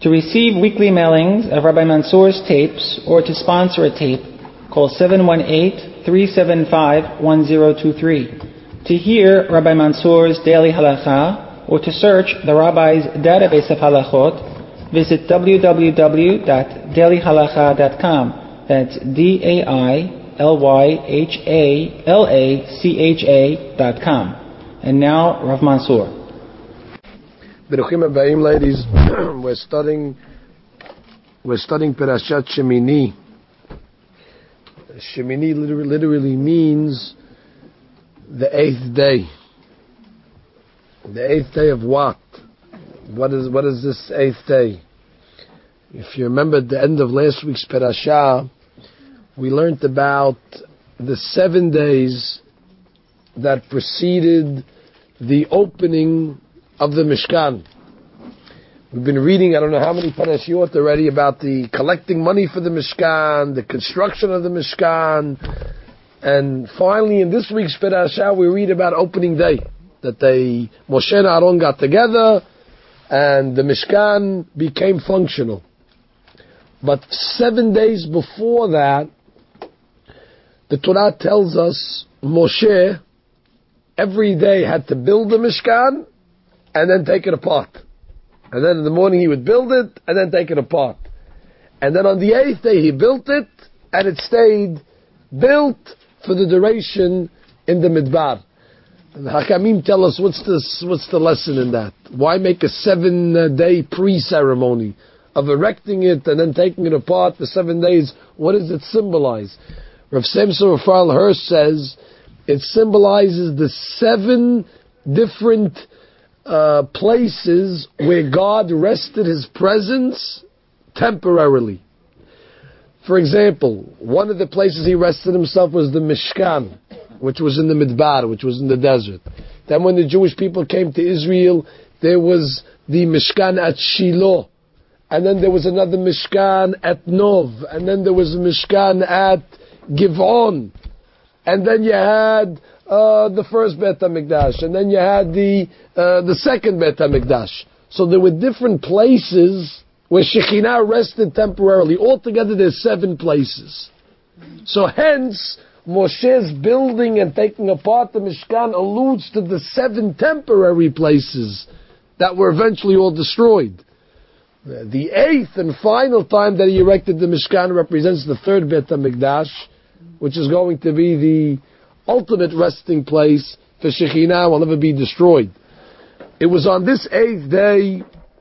To receive weekly mailings of Rabbi Mansour's tapes or to sponsor a tape, call 718-375-1023. To hear Rabbi Mansour's Daily Halacha or to search the Rabbi's database of halachot, visit www.dailyhalacha.com. That's DAILYHALACHA.com. And now, Rav Mansour. Beruchim Abayim, ladies. We're studying Parashat Shemini. Shemini literally means the eighth day. The eighth day of what? What is this eighth day? If you remember at the end of last week's Parashah, we learned about the 7 days that preceded the opening of the Mishkan. We've been reading, I don't know how many parashiyot already, about the collecting money for the Mishkan, the construction of the Mishkan, and finally in this week's parashah we read about opening day, that Moshe and Aaron got together and the Mishkan became functional. But 7 days before that, the Torah tells us Moshe every day had to build the Mishkan and then take it apart. And then in the morning he would build it and then take it apart. And then on the 8th day he built it and it stayed built for the duration in the Midbar. And the Hakamim tell us what's the lesson in that. Why make a 7-day pre-ceremony of erecting it and then taking it apart for 7 days? What does it symbolize? Rav Samson Raphael Hirsch says it symbolizes the 7 different places where God rested His presence temporarily. For example, one of the places He rested Himself was the Mishkan, which was in the Midbar, which was in the desert. Then when the Jewish people came to Israel, there was the Mishkan at Shiloh, and then there was another Mishkan at Nov, and then there was a Mishkan at Givon, and then you had the first Beit HaMikdash, and then you had the second Beit HaMikdash. So there were different places where Shekhinah rested temporarily. Altogether there's 7 places. So hence, Moshe's building and taking apart the Mishkan alludes to the 7 temporary places that were eventually all destroyed. The 8th and final time that he erected the Mishkan represents the third Beit HaMikdash, which is going to be the ultimate resting place for Shekhinah, will never be destroyed. It was on this 8th day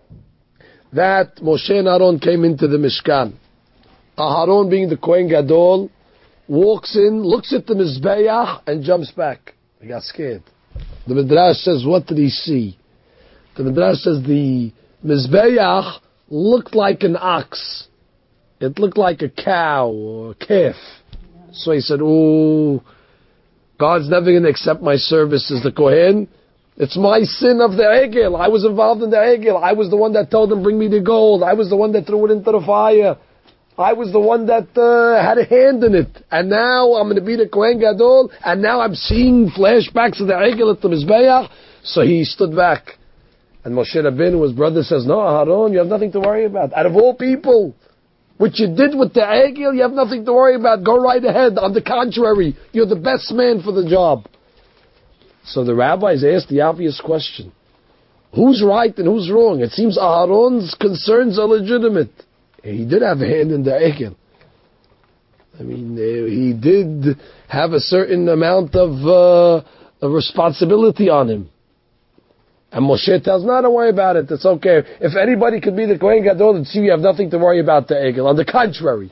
that Moshe and Aaron came into the Mishkan. Aaron, being the Kohen Gadol, walks in, looks at the Mizbeach, and jumps back. He got scared. The Midrash says, what did he see? The Midrash says the Mizbeach looked like an ox. It looked like a cow or a calf. So he said, oh, God's never going to accept my service as the Kohen. It's my sin of the Egel. I was involved in the Egel. I was the one that told him, bring me the gold. I was the one that threw it into the fire. I was the one that had a hand in it. And now I'm going to be the Kohen Gadol, and now I'm seeing flashbacks of the Egel at the Mizbeach. So he stood back. And Moshe Rabbeinu, his brother, says, no, Aaron, you have nothing to worry about. Out of all people, what you did with the Egel, you have nothing to worry about. Go right ahead. On the contrary, you're the best man for the job. So the rabbis asked the obvious question. Who's right and who's wrong? It seems Aaron's concerns are legitimate. He did have a hand in the Egel. I mean, he did have a certain amount of responsibility on him. And Moshe tells, no, don't worry about it. It's okay. If anybody could be the Kohen Gadol, it's you have nothing to worry about the Egel. On the contrary.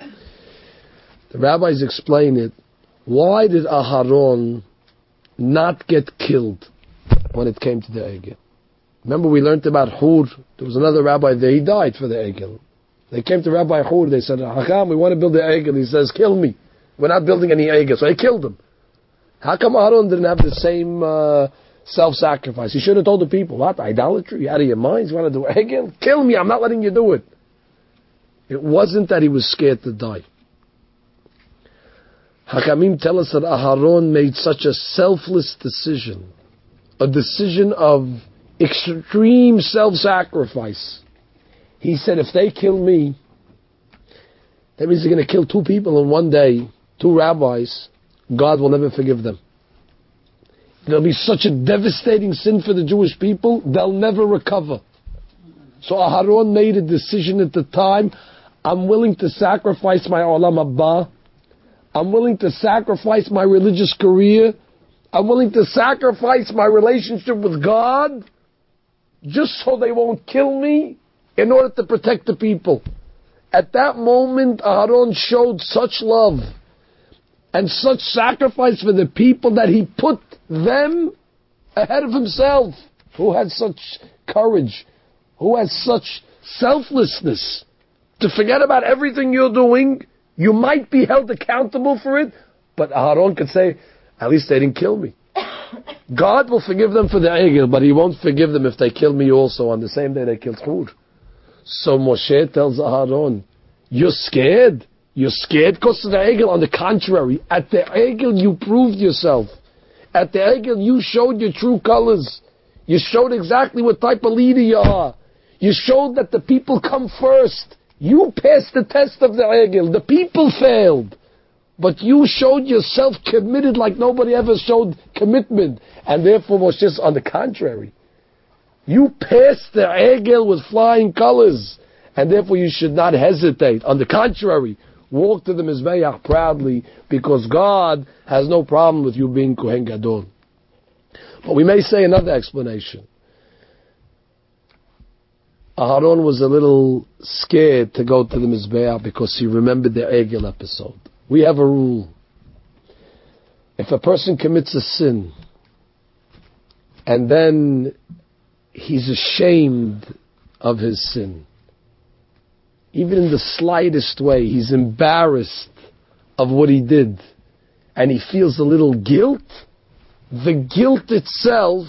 The rabbis explain it. Why did Aharon not get killed when it came to the Egel? Remember we learned about Hur. There was another rabbi there. He died for the Egel. They came to Rabbi Hur. They said, Hakam, we want to build the Egel. He says, kill me. We're not building any Egel. So they killed him. How come Aharon didn't have the same self-sacrifice? He should have told the people, what, idolatry? You out of your minds? You want to do Egel? Kill me, I'm not letting you do it. It wasn't that he was scared to die. Hakamim tell us that Aharon made such a selfless decision, a decision of extreme self-sacrifice. He said, if they kill me, that means they're going to kill 2 people in one day, 2 rabbis. God will never forgive them. There'll be such a devastating sin for the Jewish people, they'll never recover. So Aharon made a decision at the time, I'm willing to sacrifice my Olam Haba, I'm willing to sacrifice my religious career, I'm willing to sacrifice my relationship with God, just so they won't kill me, in order to protect the people. At that moment, Aharon showed such love and such sacrifice for the people that he put them ahead of himself. Who has such courage? Who has such selflessness? To forget about everything you're doing, you might be held accountable for it, but Aharon could say, at least they didn't kill me. God will forgive them for the egel, but He won't forgive them if they kill me also on the same day they killed Hur. So Moshe tells Aharon, you're scared? You're scared because of the egel? On the contrary, at the egel you proved yourself. At the egel you showed your true colors. You showed exactly what type of leader you are. You showed that the people come first. You passed the test of the egel. The people failed. But you showed yourself committed like nobody ever showed commitment. And therefore Moshe, on the contrary, you passed the egel with flying colors. And therefore you should not hesitate. On the contrary, walk to the Mizbeach proudly, because God has no problem with you being Kohen Gadol. But we may say another explanation. Aharon was a little scared to go to the Mizbeach because he remembered the Egel episode. We have a rule. If a person commits a sin, and then he's ashamed of his sin, even in the slightest way, he's embarrassed of what he did, and he feels a little guilt, the guilt itself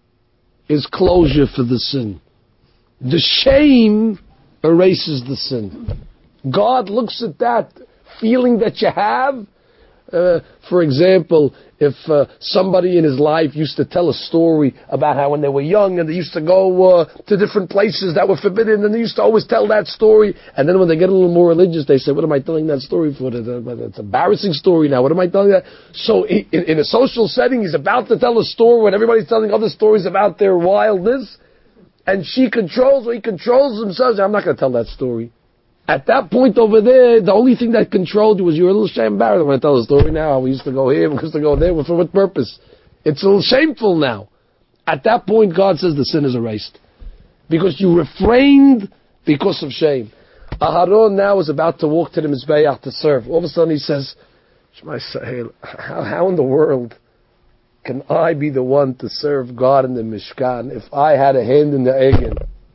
is closure for the sin. The shame erases the sin. God looks at that feeling that you have. For example, if somebody in his life used to tell a story about how when they were young and they used to go to different places that were forbidden, and they used to always tell that story, and then when they get a little more religious, they say, what am I telling that story for? It's an embarrassing story now. What am I telling that? So in a social setting, he's about to tell a story when everybody's telling other stories about their wildness, and he controls himself. I'm not going to tell that story. At that point over there, the only thing that controlled you was you were a little embarrassed. I'm going to tell the story now. We used to go here, we used to go there. For what purpose? It's a little shameful now. At that point, God says the sin is erased. Because you refrained because of shame. Aharon now is about to walk to the Mizbeach to serve. All of a sudden he says, Shema Yisrael, how in the world can I be the one to serve God in the Mishkan if I had a hand in the Egel?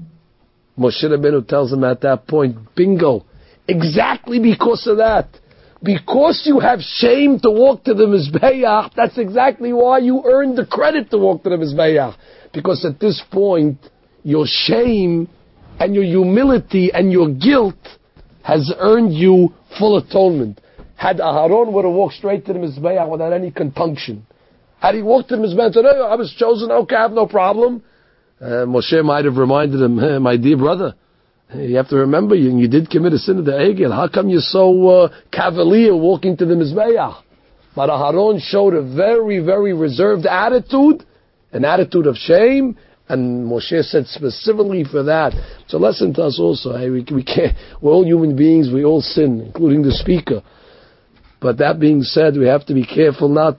Moshe Rabbeinu tells him at that point, bingo, exactly because of that. Because you have shame to walk to the Mizbeach, that's exactly why you earned the credit to walk to the Mizbeach. Because at this point, your shame and your humility and your guilt has earned you full atonement. Had Aharon would have walked straight to the Mizbeach without any compunction, had he walked to the Mizbeach and said, oh, I was chosen, okay, I have no problem, Moshe might have reminded him, hey, my dear brother, you have to remember, you did commit a sin of the Egel. How come you're so cavalier walking to the Mizbeach? But Aharon showed a very, very reserved attitude, an attitude of shame, and Moshe said specifically for that. It's a lesson to us also. Hey, we can't, we're all human beings, we all sin, including the speaker. But that being said, we have to be careful not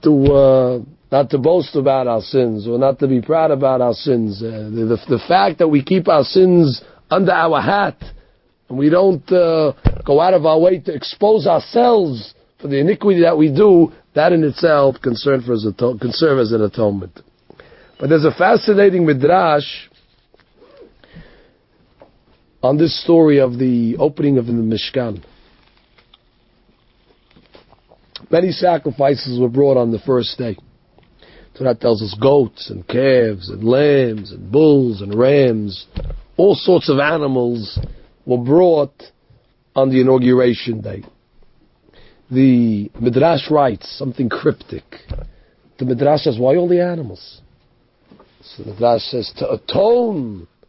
to boast about our sins, or not to be proud about our sins. The fact that we keep our sins under our hat, and we don't go out of our way to expose ourselves for the iniquity that we do, that in itself can serve as an atonement. But there's a fascinating midrash on this story of the opening of the Mishkan. Many sacrifices were brought on the first day. So that tells us goats and calves and lambs and bulls and rams. All sorts of animals were brought on the inauguration day. The Midrash writes something cryptic. The Midrash says, why all the animals? So the Midrash says, to atone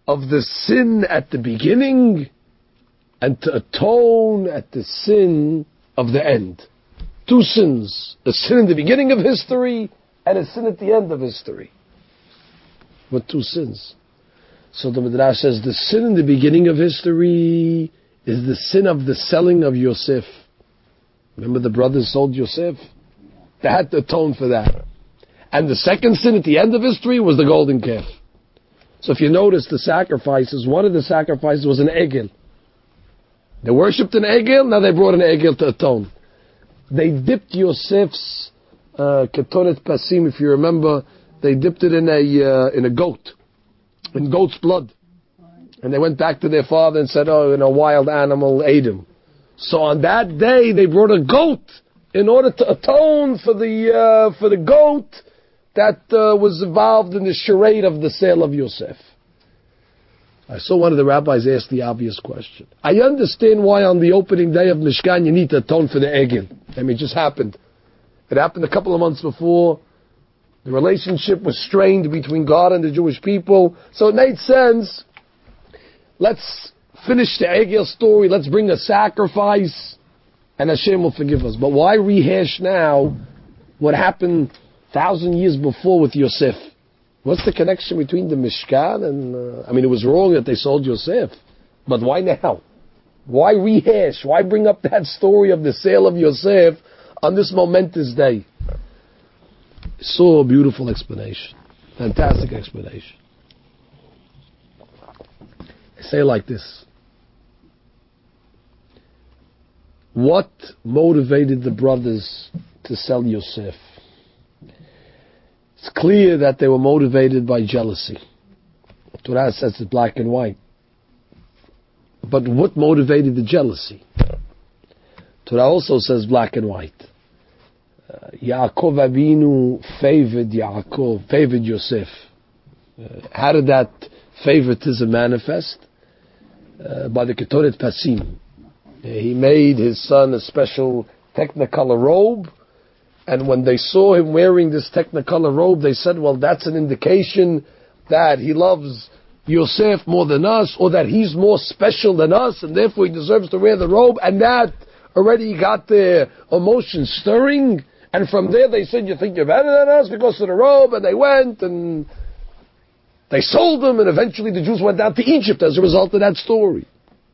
of the sin at the beginning and to atone at the sin of the end. Two sins. A sin in the beginning of history and a sin at the end of history. What two sins? So the Midrash says the sin in the beginning of history is the sin of the selling of Yosef. Remember the brothers sold Yosef? They had to atone for that. And the second sin at the end of history was the golden calf. So if you notice the sacrifices, one of the sacrifices was an egel. They worshipped an egel, now they brought an egel to atone. They dipped Yosef's ketonet pasim, if you remember, they dipped it in a goat, in goat's blood. And they went back to their father and said, oh, a wild animal ate him. So on that day, they brought a goat in order to atone for the goat that was involved in the charade of the sale of Yosef. I saw one of the rabbis ask the obvious question. I understand why on the opening day of Mishkan you need to atone for the egel. I mean, it just happened. It happened a couple of months before. The relationship was strained between God and the Jewish people. So it made sense. Let's finish the egel story. Let's bring a sacrifice. And Hashem will forgive us. But why rehash now what happened 1,000 years before with Yosef? What's the connection between the Mishkan and... it was wrong that they sold Yosef. But why now? Why rehash? Why bring up that story of the sale of Yosef on this momentous day? So beautiful explanation. Fantastic explanation. I say it like this. What motivated the brothers to sell Yosef? It's clear that they were motivated by jealousy. Torah says it's black and white. But what motivated the jealousy? Torah also says black and white. Yaakov Avinu favored Yosef. How did that favoritism manifest? By the Ketonet Pasim. He made his son a special technicolor robe, and when they saw him wearing this technicolor robe, they said, well, that's an indication that he loves Yosef more than us, or that he's more special than us, and therefore he deserves to wear the robe, and that already got their emotions stirring, and from there they said, you think you're better than us because of the robe, and they went, and they sold him, and eventually the Jews went down to Egypt as a result of that story.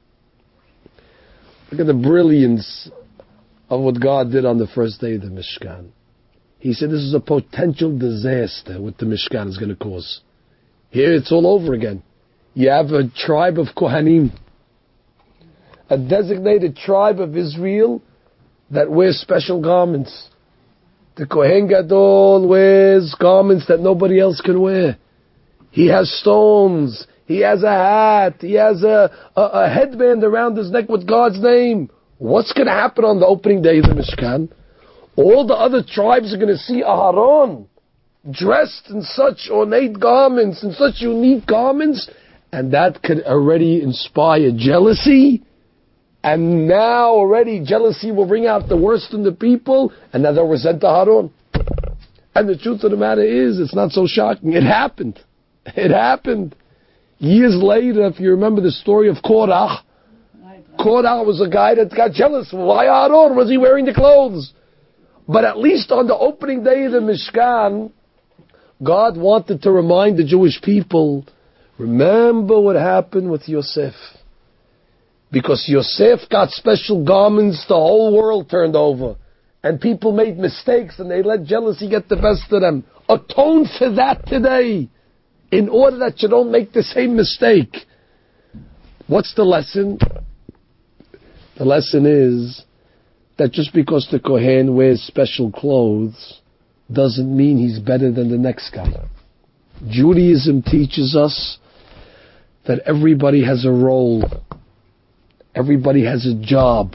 Look at the brilliance of what God did on the first day of the Mishkan. He said this is a potential disaster what the Mishkan is going to cause. Here it's all over again. You have a tribe of Kohanim, a designated tribe of Israel that wears special garments. The Kohen Gadol wears garments that nobody else can wear. He has stones. He has a hat. He has a headband around his neck with God's name. What's going to happen on the opening day of the Mishkan? All the other tribes are going to see Aharon dressed in such ornate garments, in such unique garments, and that could already inspire jealousy. And now already jealousy will bring out the worst in the people, and now they'll resent Aharon. And the truth of the matter is, it's not so shocking. It happened. It happened. Years later, if you remember the story of Korach, Korach was a guy that got jealous. Why Aaron was he wearing the clothes? But at least on the opening day of the Mishkan, God wanted to remind the Jewish people, remember what happened with Yosef. Because Yosef got special garments, the whole world turned over. And people made mistakes and they let jealousy get the best of them. Atone for that today, in order that you don't make the same mistake. What's the lesson? The lesson is that just because the Kohen wears special clothes doesn't mean he's better than the next guy. Judaism teaches us that everybody has a role. Everybody has a job.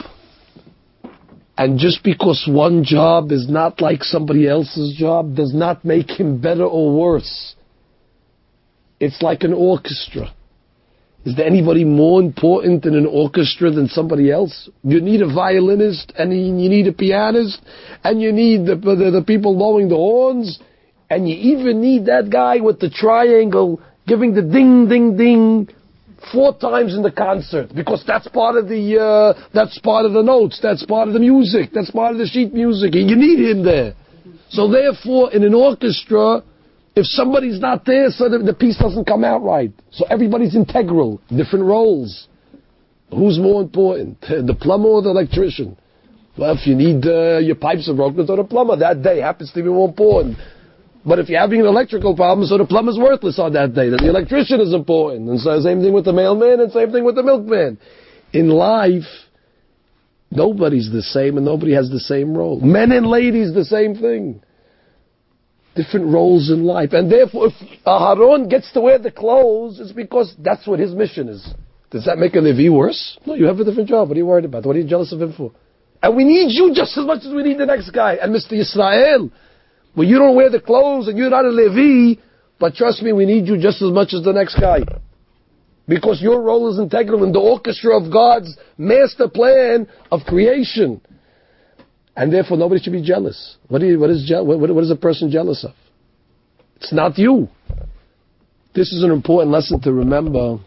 And just because one job is not like somebody else's job does not make him better or worse. It's like an orchestra. Is there anybody more important in an orchestra than somebody else? You need a violinist, and you need a pianist, and you need the people blowing the horns, and you even need that guy with the triangle giving the ding, ding, ding 4 times in the concert, because that's part of the notes, that's part of the music, that's part of the sheet music. You need him there. So therefore, in an orchestra, if somebody's not there, so the piece doesn't come out right. So everybody's integral, different roles. Who's more important, the plumber or the electrician? Well, if you need your pipes are broken, so the plumber that day happens to be more important. But if you're having an electrical problem, so the plumber's worthless on that day, then the electrician is important. And so same thing with the mailman and same thing with the milkman. In life, nobody's the same and nobody has the same role. Men and ladies, the same thing. Different roles in life. And therefore, if Aharon gets to wear the clothes, it's because that's what his mission is. Does that make a Levi worse? No, you have a different job. What are you worried about? What are you jealous of him for? And we need you just as much as we need the next guy. And Mr. Yisrael, well, you don't wear the clothes and you're not a Levi, but trust me, we need you just as much as the next guy. Because your role is integral in the orchestra of God's master plan of creation. And therefore nobody should be jealous. What is a person jealous of? It's not you. This is an important lesson to remember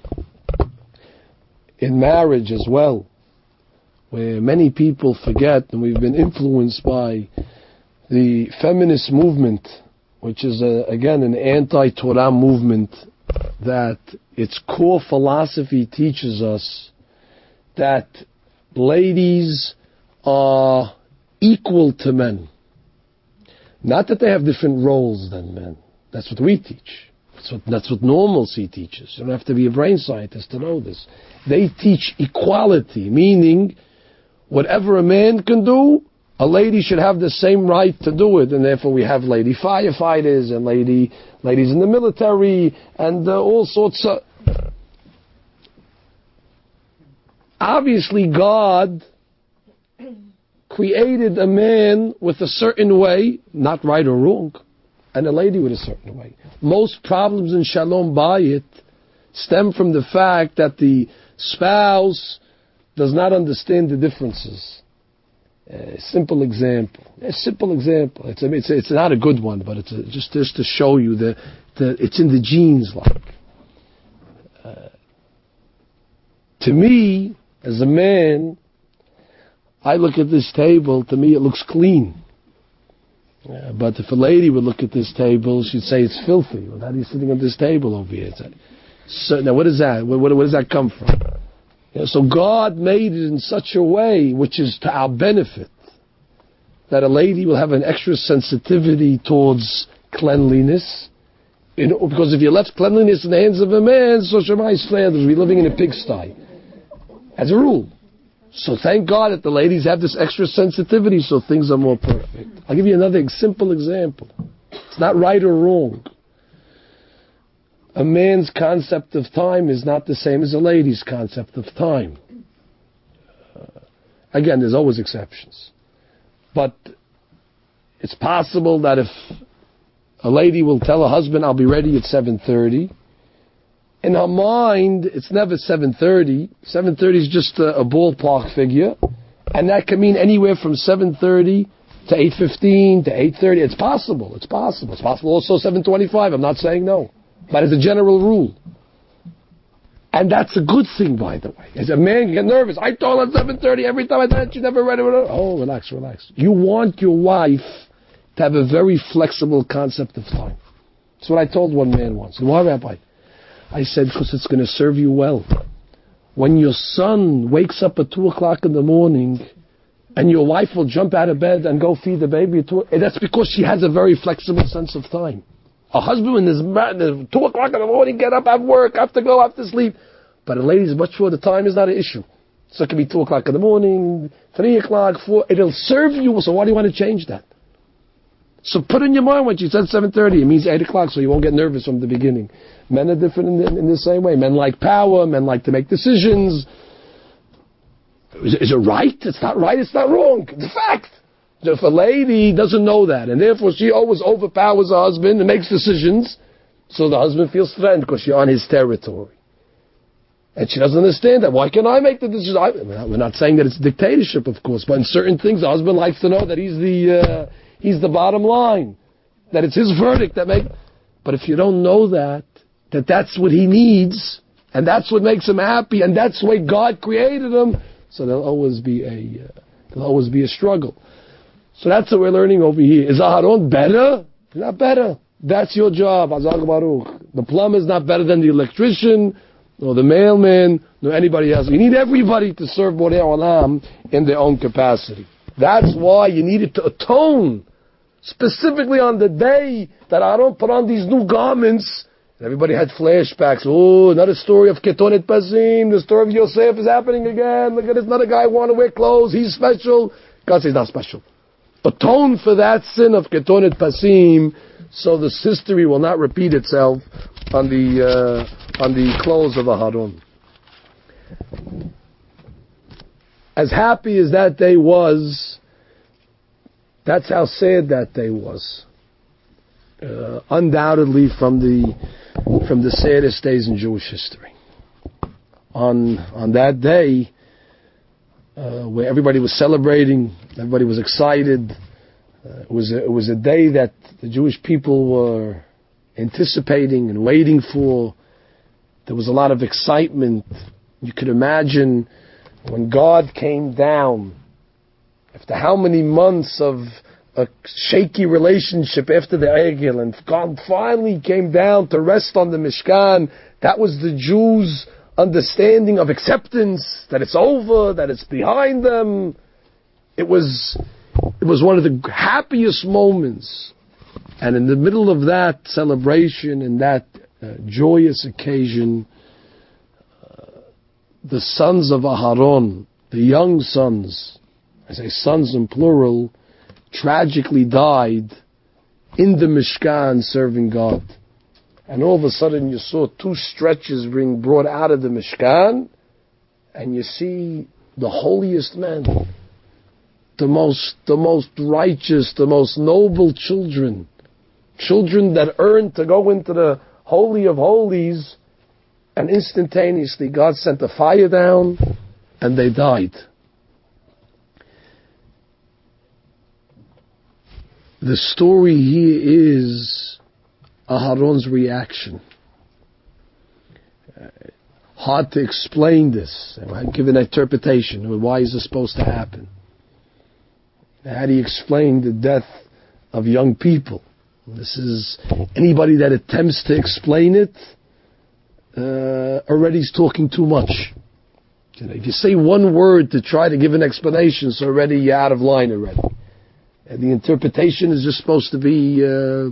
in marriage as well, where many people forget, and we've been influenced by the feminist movement, which is again an anti-Torah movement, that its core philosophy teaches us that ladies are equal to men. Not that they have different roles than men. That's what we teach. That's what normalcy teaches. You don't have to be a brain scientist to know this. They teach equality, meaning whatever a man can do, a lady should have the same right to do it. And therefore we have lady firefighters and ladies in the military and all sorts of... Obviously God created a man with a certain way, not right or wrong, and a lady with a certain way. Most problems in Shalom Bayit stem from the fact that the spouse does not understand the differences. A simple example. It's not a good one, but it's just to show you that it's in the genes. To me, as a man, I look at this table. To me, it looks clean. But if a lady would look at this table, she'd say it's filthy. Well, how are you sitting at this table over here? So, now, what is that? Where does that come from? So God made it in such a way, which is to our benefit, that a lady will have an extra sensitivity towards cleanliness. Because if you left cleanliness in the hands of a man, so Shemai slanders, we're living in a pigsty. As a rule. So thank God that the ladies have this extra sensitivity, so things are more perfect. I'll give you another simple example. It's not right or wrong. A man's concept of time is not the same as a lady's concept of time. Again, there's always exceptions. But it's possible that if a lady will tell her husband, I'll be ready at 7:30, in her mind, it's never 7:30. 7:30 is just a ballpark figure. And that can mean anywhere from 7:30 to 8:15 to 8:30. It's possible. It's possible also 7:25. I'm not saying no. But as a general rule. And that's a good thing, by the way. As a man, you get nervous. I told her 7:30 every time I thought she never read it. Oh, relax. You want your wife to have a very flexible concept of time. That's what I told one man once. Why, Rabbi? I said, because it's going to serve you well. When your son wakes up at 2 o'clock in the morning and your wife will jump out of bed and go feed the baby, that's because she has a very flexible sense of time. A husband is 2 o'clock in the morning, get up, have work, have to go, have to sleep. But a lady's much more, the time is not an issue. So it can be 2 o'clock in the morning, 3 o'clock, 4. It'll serve you, so why do you want to change that? So put in your mind when she said 7:30, it means 8 o'clock, so you won't get nervous from the beginning. Men are different in the same way. Men like power, men like to make decisions. Is it right? It's not right, it's not wrong. It's a fact. If a lady doesn't know that, and therefore she always overpowers her husband and makes decisions, so the husband feels threatened because she's on his territory. And she doesn't understand that. Why can't I make the decision? We're not saying that it's dictatorship, of course, but in certain things the husband likes to know that he's the bottom line. That it's his verdict that makes... But if you don't know that, that that's what he needs, and that's what makes him happy, and that's the way God created him, so there'll always be a struggle. So that's what we're learning over here. Is Aharon better? He's not better. That's your job, Azag Baruch. The plumber is not better than the electrician, nor the mailman, nor anybody else. You need everybody to serve Borei Olam in their own capacity. That's why you needed to atone, specifically on the day that Aaron put on these new garments. Everybody had flashbacks. Oh, another story of Ketonet Pasim. The story of Yosef is happening again. Look at this, another guy want to wear clothes. He's special. God says not special. Atone for that sin of Ketonet Pasim, so this history will not repeat itself on the clothes of Aharon. As happy as that day was, that's how sad that day was. Undoubtedly from the saddest days in Jewish history. On that day, where everybody was celebrating, everybody was excited. It was a day that the Jewish people were anticipating and waiting for. There was a lot of excitement. You could imagine when God came down, after how many months of a shaky relationship after the Egel, and God finally came down to rest on the Mishkan. That was the Jews' understanding of acceptance, that it's over, that it's behind them. It was one of the happiest moments. And in the middle of that celebration and that joyous occasion, the sons of Aharon, the young sons, I say sons in plural, tragically died in the Mishkan serving God. And all of a sudden you saw two stretchers being brought out of the Mishkan, and you see the holiest men, the most righteous, the most noble children that earned to go into the Holy of Holies, and instantaneously God sent a fire down and they died. The story here is Aharon's reaction. Hard to explain this. I give an interpretation. Why is this supposed to happen? How do you explain the death of young people? This is anybody that attempts to explain it already is talking too much. If you say one word to try to give an explanation, so already you're out of line already. And the interpretation is just supposed to be,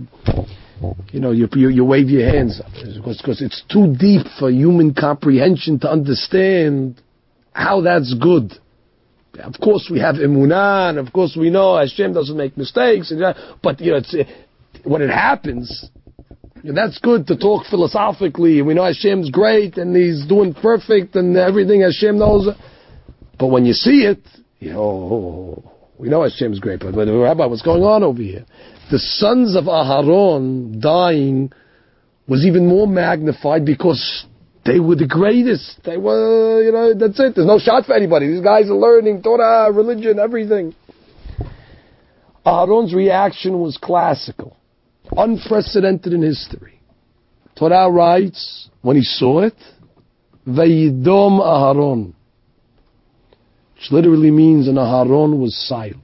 you wave your hands up. Because it's too deep for human comprehension to understand how that's good. Of course we have emunah, and of course we know Hashem doesn't make mistakes, but when it happens, that's good to talk philosophically, and we know Hashem's great, and He's doing perfect, and everything Hashem knows. But when you see it, we know Hashem's great, but Rabbi, what's going on over here? The sons of Aharon dying was even more magnified because they were the greatest. They were, that's it. There's no shot for anybody. These guys are learning Torah, religion, everything. Aharon's reaction was classical, unprecedented in history. Torah writes, when he saw it, Vayidom Aharon, which literally means an Aharon was silent.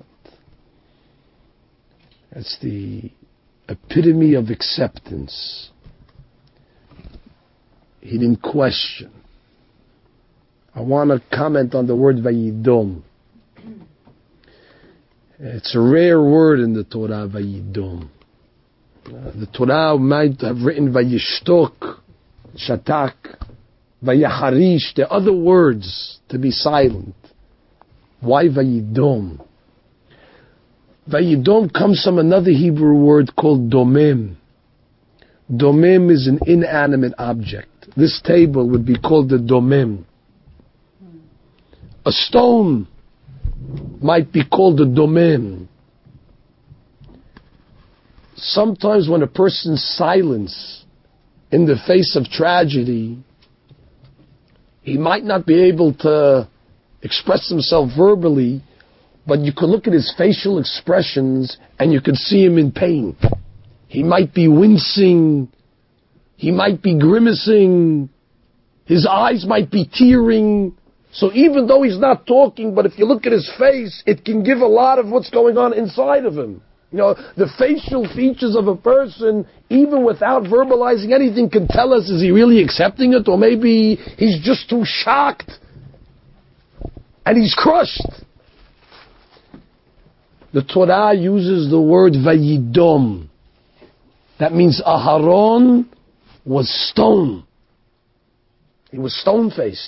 That's the epitome of acceptance. He didn't question. I want to comment on the word Vayidom. It's a rare word in the Torah, Vayidom. The Torah might have written Vayishtok, Shatak, Vayaharish. There are other words to be silent. Why Vayidom? Vayidom comes from another Hebrew word called domem. Domem is an inanimate object. This table would be called the domem. A stone might be called a domem. Sometimes when a person's silence in the face of tragedy, he might not be able to express himself verbally, but you could look at his facial expressions and you could see him in pain. He might be wincing He might be grimacing. His eyes might be tearing. So even though he's not talking, but if you look at his face, it can give a lot of what's going on inside of him. You know, the facial features of a person, even without verbalizing anything, can tell us, is he really accepting it? Or maybe he's just too shocked and he's crushed. The Torah uses the word vayidom. That means Aharon was stone. He was stone-faced.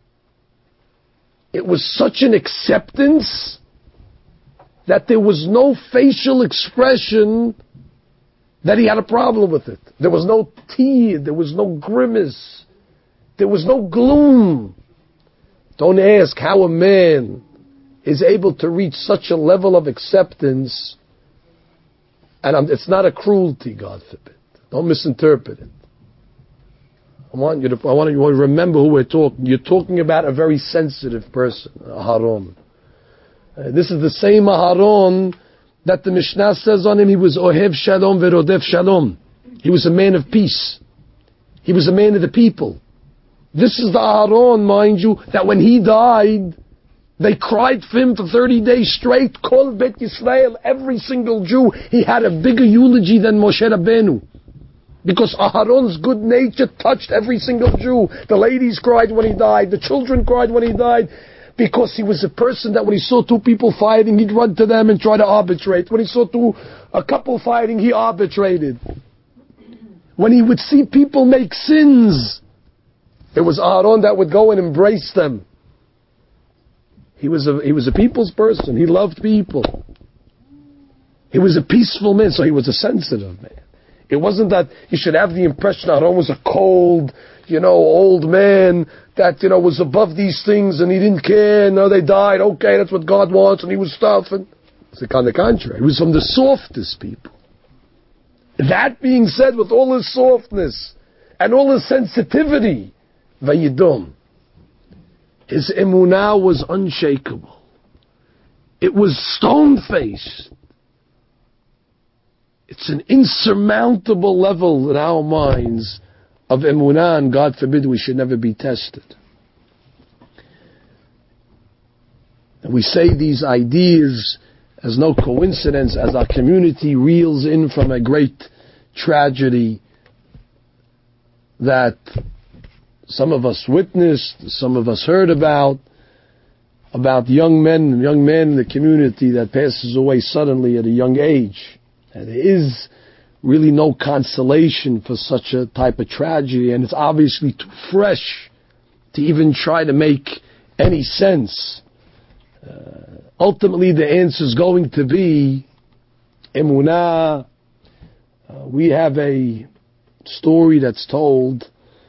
It was such an acceptance that there was no facial expression that he had a problem with it. There was no tear, there was no grimace, there was no gloom. Don't ask how a man is able to reach such a level of acceptance, and it's not a cruelty, God forbid. Don't misinterpret it. I want you to remember who we're talking. You're talking about a very sensitive person, Aharon. This is the same Aharon that the Mishnah says on him, he was Ohev Shalom Verodef Shalom. He was a man of peace. He was a man of the people. This is the Aharon, mind you, that when he died, they cried for him for 30 days straight. Kol Bet Yisrael, every single Jew, he had a bigger eulogy than Moshe Rabbeinu. Because Aharon's good nature touched every single Jew. The ladies cried when he died. The children cried when he died. Because he was a person that when he saw two people fighting, he'd run to them and try to arbitrate. When he saw a couple fighting, he arbitrated. When he would see people make sins, it was Aharon that would go and embrace them. He was a people's person. He loved people. He was a peaceful man, so he was a sensitive man. It wasn't that you should have the impression Aharon was a cold, old man that, was above these things and he didn't care. No, they died. Okay, that's what God wants, and he was tough. And it's on the contrary. He was from the softest people. That being said, with all his softness and all his sensitivity, Vayidom, his emunah was unshakable. It was stone-faced. It's an insurmountable level in our minds of emunah, and God forbid we should never be tested. And we say these ideas as no coincidence, as our community reels in from a great tragedy that some of us witnessed, some of us heard about young men in the community that passes away suddenly at a young age. And there is really no consolation for such a type of tragedy, and it's obviously too fresh to even try to make any sense. Ultimately, the answer is going to be emunah. We have a story that's told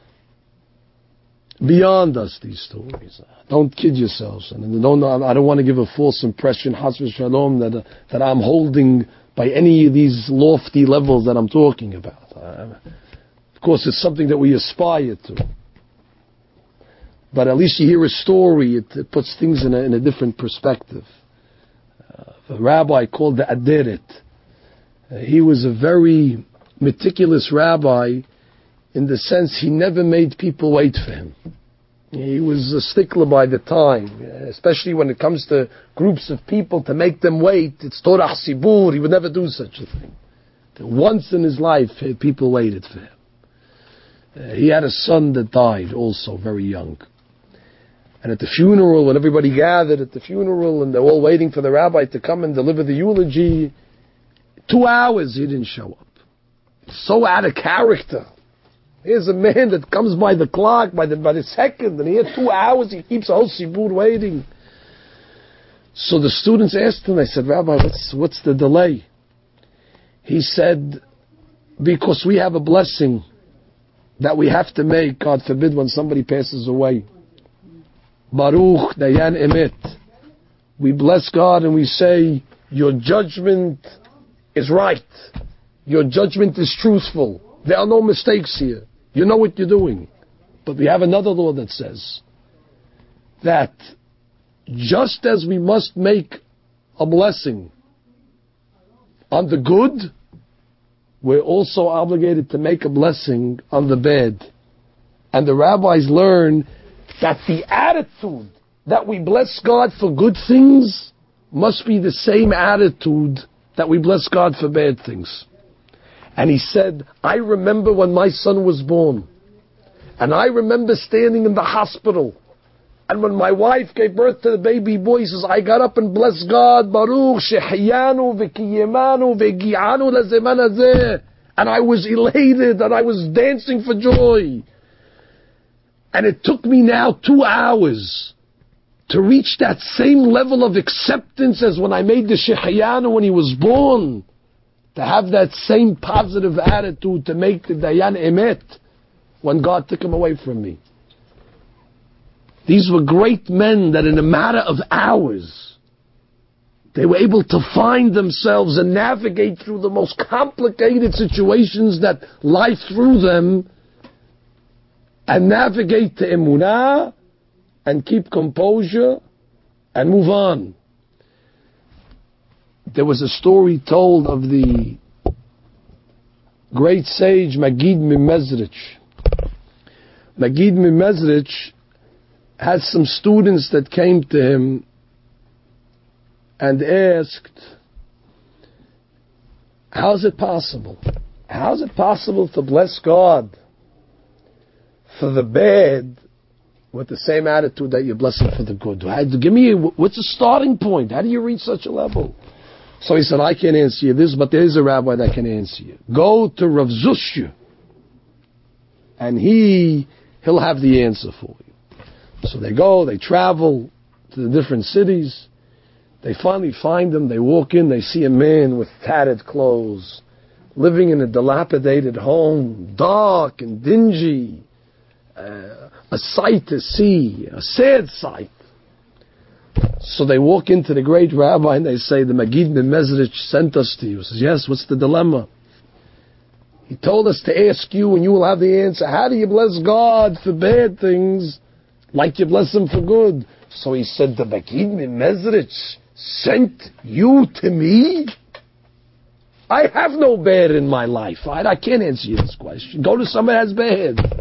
beyond us, these stories. Don't kid yourselves. And I don't want to give a false impression, Chas v'Shalom, that I'm holding by any of these lofty levels that I'm talking about. Of course, it's something that we aspire to. But at least you hear a story, it puts things in a different perspective. A rabbi called the Aderet. He was a very meticulous rabbi in the sense he never made people wait for him. He was a stickler by the time, especially when it comes to groups of people, to make them wait. It's Torah Sibur. He would never do such a thing. Once in his life, people waited for him. He had a son that died also very young. And at the funeral, when everybody gathered at the funeral and they're all waiting for the rabbi to come and deliver the eulogy, 2 hours he didn't show up. So out of character. Here's a man that comes by the clock, by the second, and he had 2 hours, he keeps a whole sibur waiting. So the students asked him, they said, Rabbi, what's the delay? He said, because we have a blessing that we have to make, God forbid, when somebody passes away. Baruch Dayan Emet. We bless God and we say, your judgment is right. Your judgment is truthful. There are no mistakes here. You know what you're doing. But we have another law that says that just as we must make a blessing on the good, we're also obligated to make a blessing on the bed. And the rabbis learn that the attitude that we bless God for good things must be the same attitude that we bless God for bad things. And he said, I remember when my son was born, and I remember standing in the hospital, and when my wife gave birth to the baby boy, he says, I got up and blessed God, Baruch Shehiyanu v'kiyemanu v'gi'anu lezeman hazeh, and I was elated, and I was dancing for joy. And it took me now 2 hours to reach that same level of acceptance as when I made the Shehiyanu when he was born. To have that same positive attitude to make the Dayan Emet when God took him away from me. These were great men that in a matter of hours, they were able to find themselves and navigate through the most complicated situations that life threw them, and navigate to Emunah, and keep composure, and move on. There was a story told of the great sage Magid Mimezrich. Magid Mimezrich had some students that came to him and asked, how is it possible? How is it possible to bless God for the bad with the same attitude that you're blessing for the good? Give me, what's the starting point? How do you reach such a level? So he said, I can't answer you this, but there is a rabbi that can answer you. Go to Rav Zushya, and he'll have the answer for you. So they go, they travel to the different cities. They finally find him. They walk in, they see a man with tattered clothes, living in a dilapidated home, dark and dingy, a sight to see, a sad sight. So they walk into the great rabbi and they say, the Magid Mimezrich sent us to you. He says, yes, what's the dilemma? He told us to ask you and you will have the answer. How do you bless God for bad things like you bless him for good? So he said, the Magid Mimezrich sent you to me? I have no bad in my life. I can't answer you this question. Go to somebody that's bad.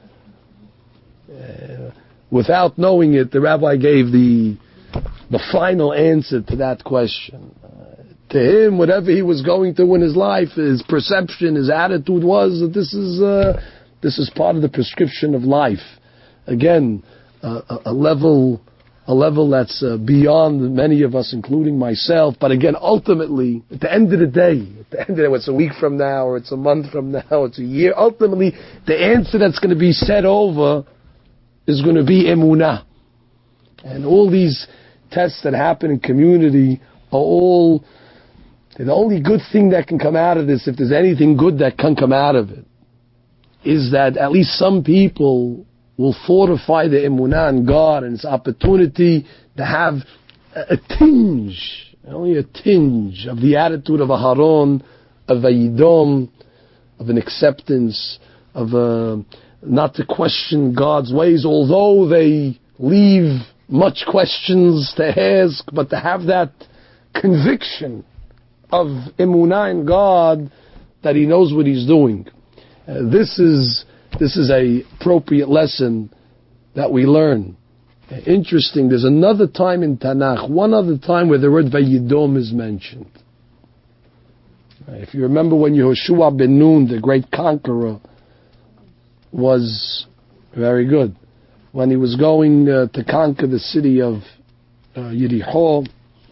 Without knowing it, the rabbi gave the final answer to that question. To him, whatever he was going through in his life, his perception, his attitude was that this is part of the prescription of life. Again, a level that's beyond many of us, including myself. But again, ultimately, at the end of the day, it's a week from now, or it's a month from now, it's a year. Ultimately, the answer that's going to be said over is going to be emunah. And all these tests that happen in community are all, the only good thing that can come out of this, if there's anything good that can come out of it, is that at least some people will fortify the emunah in God and its opportunity to have a tinge, only a tinge of the attitude of a Haron, of a Yidom, of an acceptance, of not to question God's ways, although they leave much questions to ask, but to have that conviction of emunah in God that He knows what He's doing. This is a appropriate lesson that we learn. Interesting, there's another time in Tanakh, one other time where the word Vayidom is mentioned. If you remember when Yehoshua ben Nun, the great conqueror, was very good. When he was going to conquer the city of Yericho,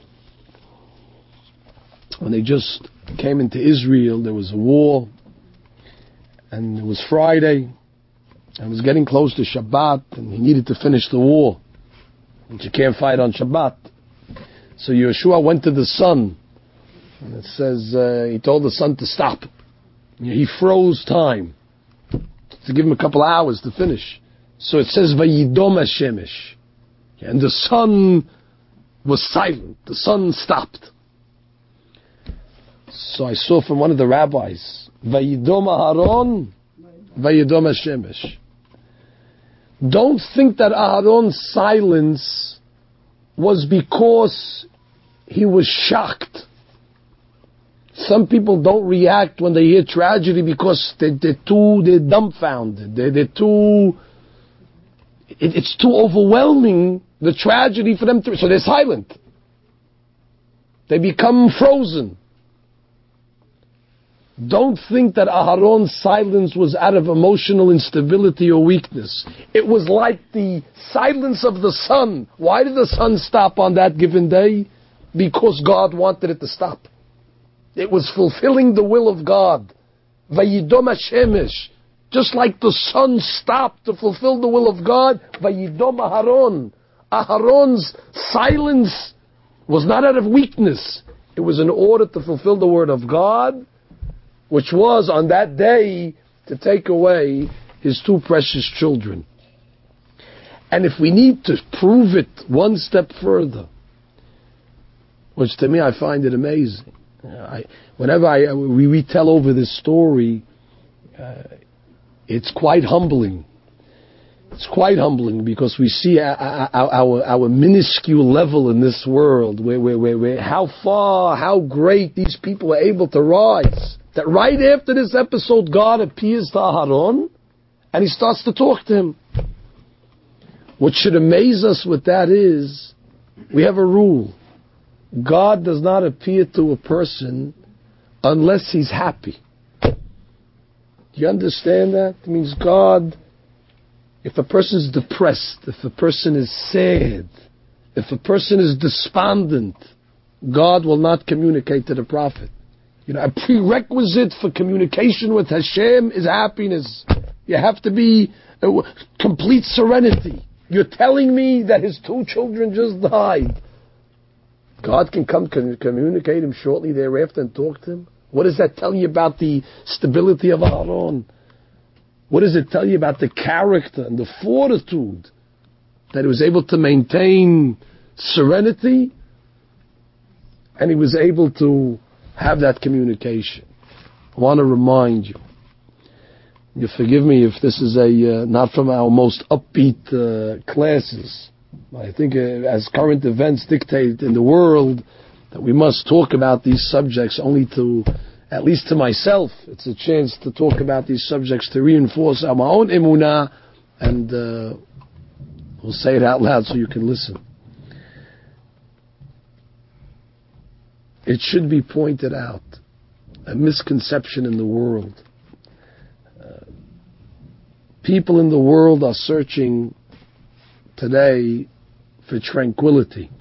when they just came into Israel, there was a war, and it was Friday, and it was getting close to Shabbat, and he needed to finish the war, and you can't fight on Shabbat. So Yeshua went to the sun, and it says he told the sun to stop. He froze time to give him a couple hours to finish. So it says Vayidom Hashemesh, and the sun was silent. The sun stopped. So I saw from one of the rabbis, Vayidom Aharon, Vayidom Hashemesh. Don't think that Aharon's silence was because he was shocked. Some people don't react when they hear tragedy because they're dumbfounded. It's too overwhelming, the tragedy for them so they're silent. They become frozen. Don't think that Aharon's silence was out of emotional instability or weakness. It was like the silence of the sun. Why did the sun stop on that given day? Because God wanted it to stop. It was fulfilling the will of God. Vayidom Hashemesh. Just like the sun stopped to fulfill the will of God, Vayidom Aharon. Aharon's silence was not out of weakness. It was in order to fulfill the word of God, which was on that day to take away his two precious children. And if we need to prove it one step further, which to me I find it amazing. Whenever we tell over this story, it's quite humbling. It's quite humbling because we see our minuscule level in this world, where how great these people are able to rise. That right after this episode, God appears to Aharon and he starts to talk to him. What should amaze us with that is, we have a rule. God does not appear to a person unless he's happy. Do you understand that? It means God, if a person is depressed, if a person is sad, if a person is despondent, God will not communicate to the prophet. A prerequisite for communication with Hashem is happiness. You have to be complete serenity. You're telling me that his two children just died. God can communicate him shortly thereafter and talk to him. What does that tell you about the stability of Aharon? What does it tell you about the character and the fortitude that he was able to maintain serenity and he was able to have that communication? I want to remind you. You forgive me if this is not from our most upbeat classes. I think as current events dictate in the world that we must talk about these subjects only to, at least to myself, it's a chance to talk about these subjects to reinforce our own emunah, and we'll say it out loud so you can listen. It should be pointed out, a misconception in the world. People in the world are searching today for tranquility.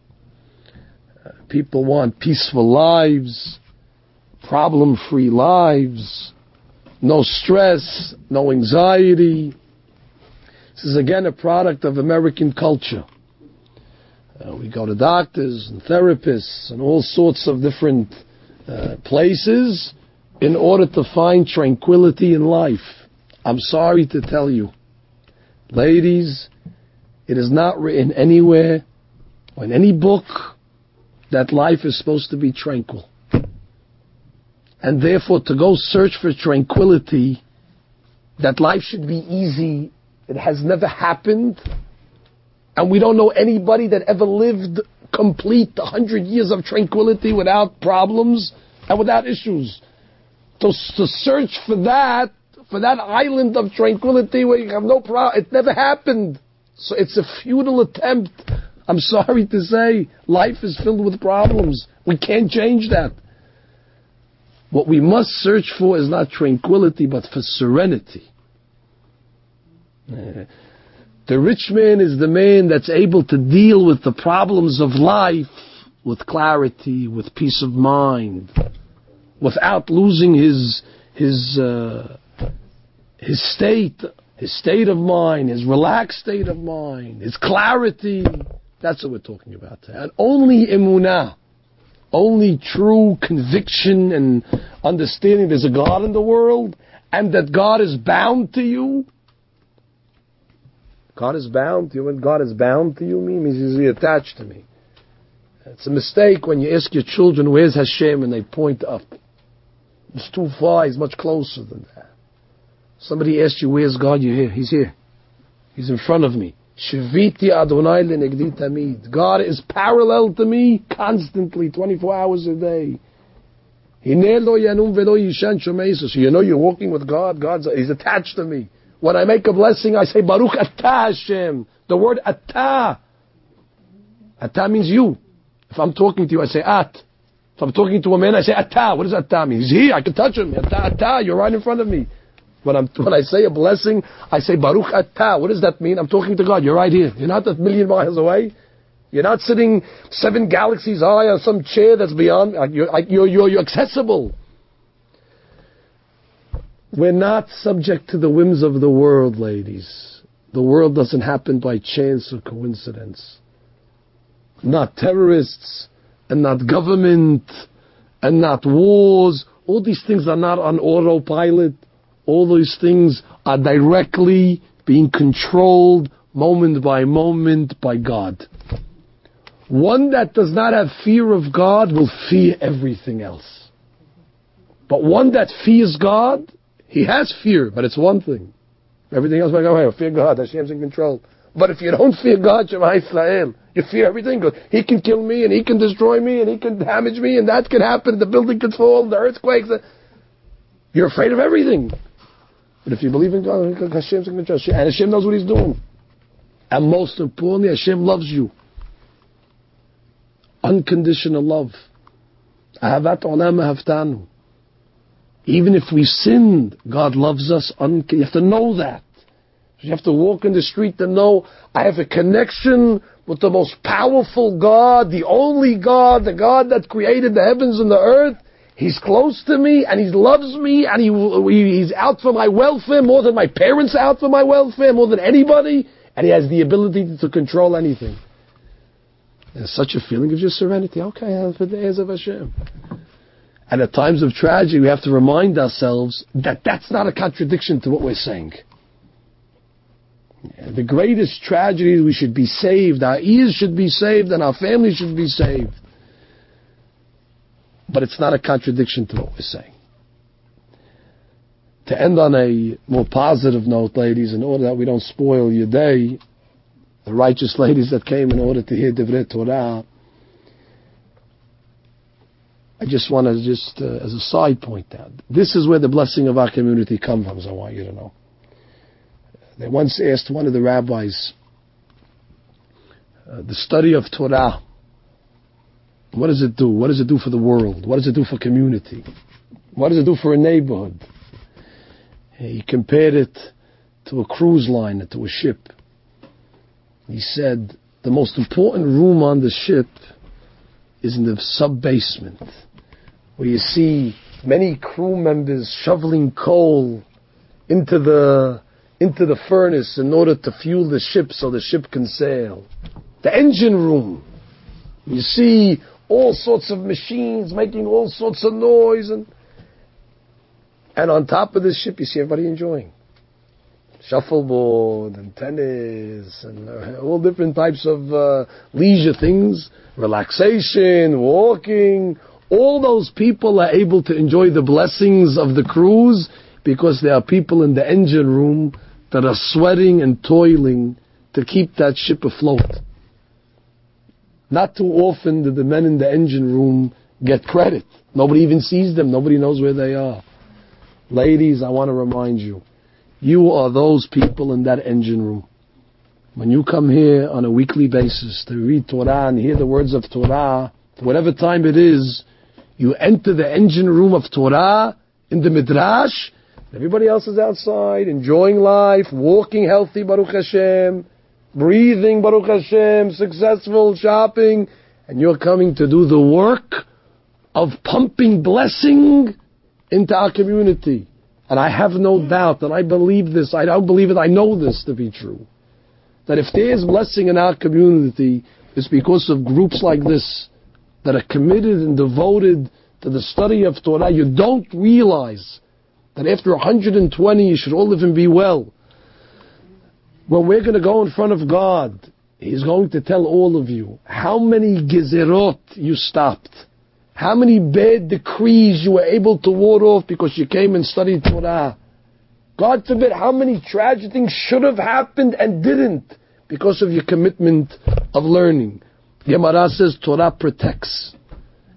People want peaceful lives, problem-free lives, no stress, no anxiety. This is again a product of American culture. We go to doctors and therapists and all sorts of different places in order to find tranquility in life. I'm sorry to tell you, ladies, it is not written anywhere or in any book that life is supposed to be tranquil. And therefore, to go search for tranquility, that life should be easy, it has never happened. And we don't know anybody that ever lived complete 100 years of tranquility without problems and without issues. To search for that island of tranquility where you have no problem, it never happened. So it's a futile attempt. I'm sorry to say, life is filled with problems. We can't change that. What we must search for is not tranquility, but for serenity. The rich man is the man that's able to deal with the problems of life with clarity, with peace of mind, without losing his state of mind, his relaxed state of mind, his clarity. That's what we're talking about. And only emunah, only true conviction and understanding there's a God in the world and that God is bound to you. God is bound to you. When God is bound to you means he's really attached to me. It's a mistake when you ask your children, where's Hashem? And they point up. It's too far. He's much closer than that. Somebody asks you, where's God? You're here. He's here. He's in front of me. Shiviti Adonai lenegdi tamid. God is parallel to me constantly, 24 hours a day. So you know you're walking with God. He's attached to me. When I make a blessing, I say, Baruch Atah Hashem. The word Atah. Atah means you. If I'm talking to you, I say At. If I'm talking to a man, I say Atah. What does Atah mean? He's here. I can touch him. Atah. You're right in front of me. When I say a blessing, I say Baruch Atah. What does that mean? I'm talking to God. You're right here. You're not a million miles away. You're not sitting 7 galaxies high on some chair that's beyond. You're accessible. We're not subject to the whims of the world, ladies. The world doesn't happen by chance or coincidence. Not terrorists, and not government, and not wars. All these things are not on autopilot. All these things are directly being controlled moment by moment by God. One that does not have fear of God will fear everything else. But one that fears God, he has fear, but it's one thing. Everything else, fear God, Hashem's in control. But if you don't fear God, Shema Yisrael, you fear everything. He can kill me, and he can destroy me, and he can damage me, and that can happen, the building can fall, the earthquakes. You're afraid of everything. But if you believe in God, Hashem's in control, and Hashem knows what He's doing. And most importantly, Hashem loves you. Unconditional love. Ahavat olam ahavtanu. Even if we sinned, God loves us. You have to know that. You have to walk in the street and know, I have a connection with the most powerful God, the only God, the God that created the heavens and the earth. He's close to me, and He loves me, and He's out for my welfare more than my parents are out for my welfare, more than anybody, and He has the ability to control anything. There's such a feeling of just serenity. Okay, for the heirs of Hashem. And at times of tragedy, we have to remind ourselves that that's not a contradiction to what we're saying. The greatest tragedy is we should be saved, our ears should be saved, and our families should be saved. But it's not a contradiction to what we're saying. To end on a more positive note, ladies, in order that we don't spoil your day, the righteous ladies that came in order to hear Divrei Torah, I just want to as a side point out, this is where the blessing of our community comes from, as I want you to know. They once asked one of the rabbis, the study of Torah, what does it do? What does it do for the world? What does it do for community? What does it do for a neighborhood? He compared it to a cruise liner, to a ship. He said, the most important room on the ship is in the sub-basement, where you see many crew members shoveling coal into the furnace in order to fuel the ship so the ship can sail. The engine room. You see all sorts of machines making all sorts of noise, and on top of the ship you see everybody enjoying. Shuffleboard and tennis and all different types of leisure things, relaxation, walking. All those people are able to enjoy the blessings of the cruise because there are people in the engine room that are sweating and toiling to keep that ship afloat. Not too often do the men in the engine room get credit. Nobody even sees them. Nobody knows where they are. Ladies, I want to remind you, you are those people in that engine room. When you come here on a weekly basis to read Torah and hear the words of Torah, whatever time it is, you enter the engine room of Torah in the Midrash. Everybody else is outside, enjoying life, walking healthy, Baruch Hashem, breathing, Baruch Hashem, successful, shopping, and you're coming to do the work of pumping blessing into our community. And I have no doubt, and I believe this, I don't believe it, I know this to be true, that if there is blessing in our community, it's because of groups like this that are committed and devoted to the study of Torah. You don't realize that after 120 you should all live and be well. When we're going to go in front of God, He's going to tell all of you how many gezerot you stopped, how many bad decrees you were able to ward off because you came and studied Torah. God forbid, how many tragic things should have happened and didn't because of your commitment of learning. Gemara says Torah protects.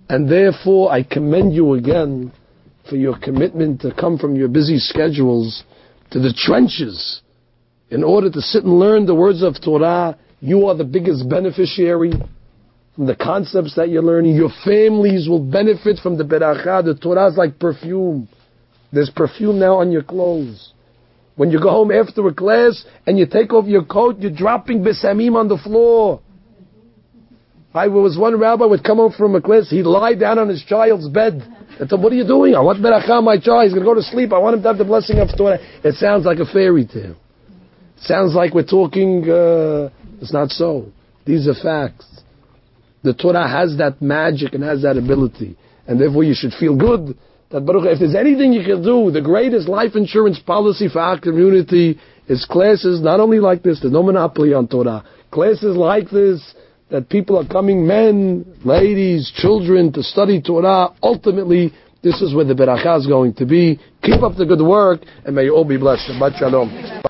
And therefore, I commend you again for your commitment to come from your busy schedules to the trenches in order to sit and learn the words of Torah. You are the biggest beneficiary from the concepts that you're learning. Your families will benefit from the beracha. The Torah is like perfume. There's perfume now on your clothes. When you go home after a class and you take off your coat, you're dropping besamim on the floor. I was one rabbi would come home from a class, he'd lie down on his child's bed. I said, what are you doing? I want beracha my child. He's going to go to sleep. I want him to have the blessing of Torah. It sounds like a fairy tale. It sounds like we're talking, it's not so. These are facts. The Torah has that magic and has that ability. And therefore you should feel good that Baruch, if there's anything you can do, the greatest life insurance policy for our community is classes not only like this, there's no monopoly on Torah, classes like this, that people are coming, men, ladies, children, to study Torah. Ultimately, this is where the beracha is going to be. Keep up the good work, and may you all be blessed. Shabbat shalom.